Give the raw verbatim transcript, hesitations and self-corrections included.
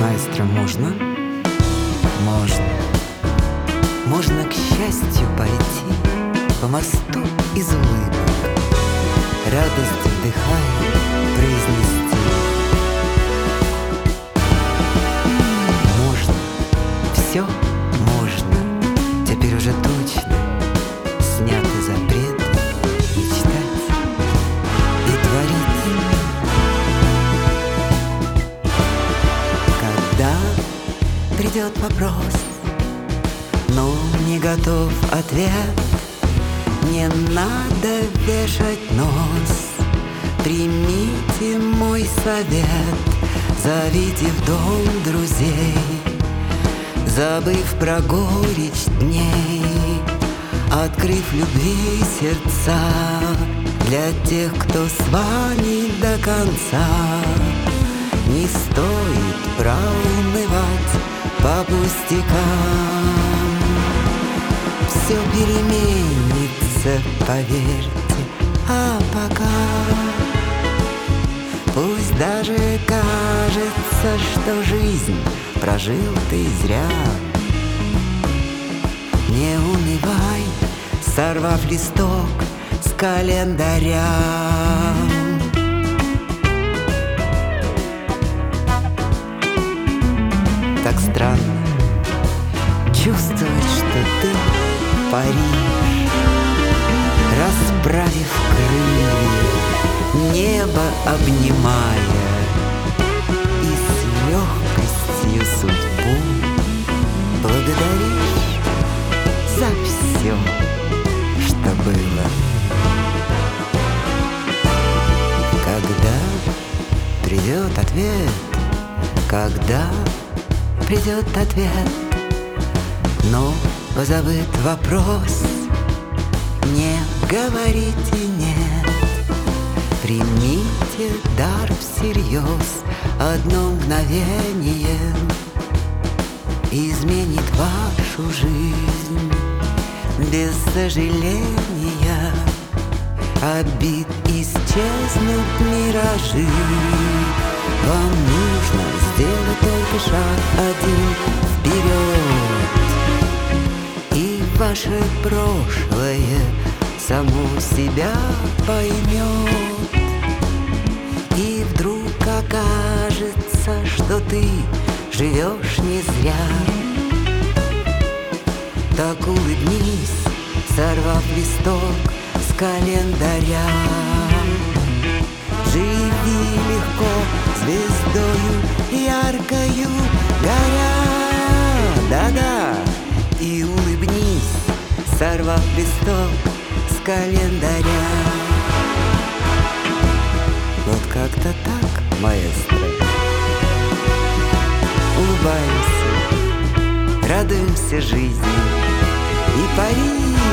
Маэстро, можно? Можно. Можно к счастью пойти по мосту из улыбок, радость вдыхая произнести. Можно, все можно, теперь уже точно снятый запрет мечтать и творить. Когда придет вопрос, но не готов ответ, не надо вешать нос. Примите мой совет, зовите в дом друзей, забыв про горечь дней, открыв любви сердца для тех, кто с вами до конца. Не стоит проунывать по пустякам, все переменится, поверьте, а пока пусть даже кажется, что жизнь прожил ты зря. Не унывай, сорвав листок с календаря. Так странно чувствовать, что ты паришь, расправив крылья, небо обнимая, и с легкостью судьбу благодаришь за все, что было. Когда придет ответ, когда придет ответ, но позабыт вопрос, не говорите нет. Примите дар всерьез, одно мгновение изменит вашу жизнь. Без сожаления обид исчезнут миражи. Вам нужно сделать только шаг один вперед, и ваше прошлое само себя поймет. И вдруг окажется, что ты живешь не зря. Так улыбнись, сорвав листок с календаря. Живи легко, звездою яркою горя. Да-да, и улыбнись, сорвав листок с календаря. Вот как-то так, маэстро. Улыбаемся, радуемся жизни и парим.